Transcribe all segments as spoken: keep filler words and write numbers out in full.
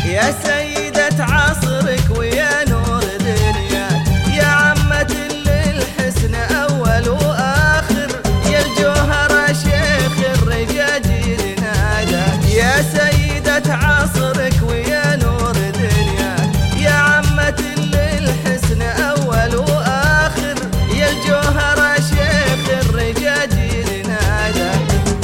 يا سيدة عصرك ويا نور دنياك، يا عمة للحسن أول وآخر، يا الجوهرة شيخ الرجاجيل ناداك. يا سيدة عصرك ويا نور دنياك، يا عمة للحسن أول وآخر، يا الجوهرة شيخ الرجاجيل ناداك.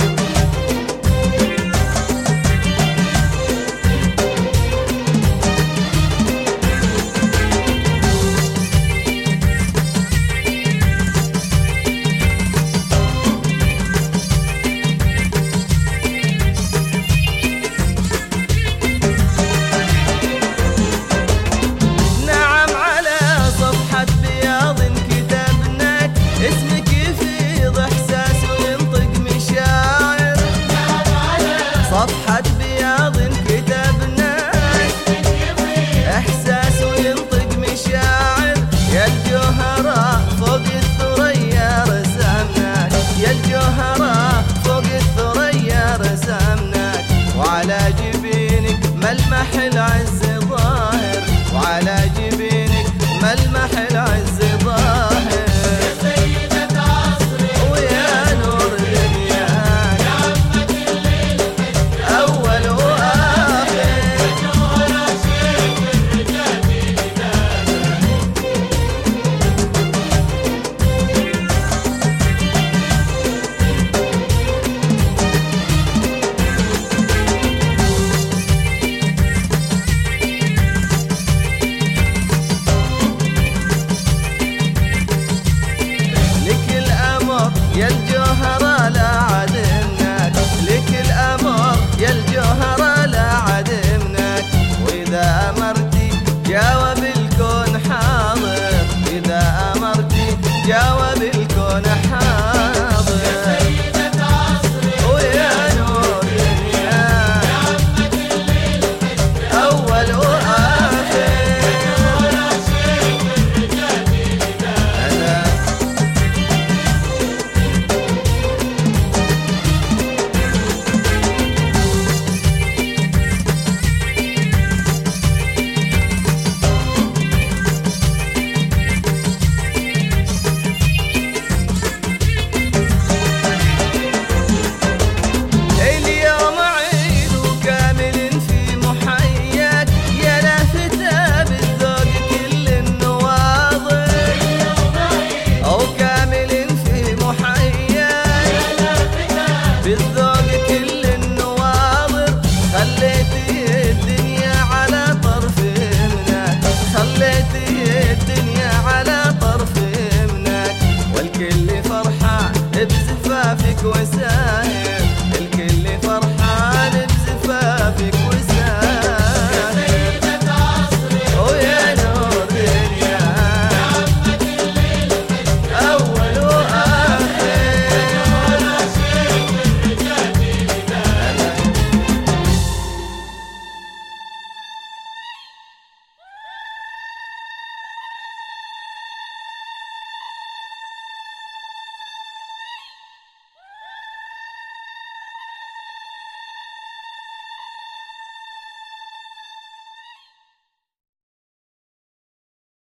اسمك يفيض احساس وينطق مشاعر، صفحة بياض كتبناك، احساس وينطق مشاعر، يا الجوهرة فوق الثريا رسمناك، يا الجوهرة فوق الثريا رسمناك، وعلى جبينك ملمح العز ظاهر، وعلى جبينك ملمح العز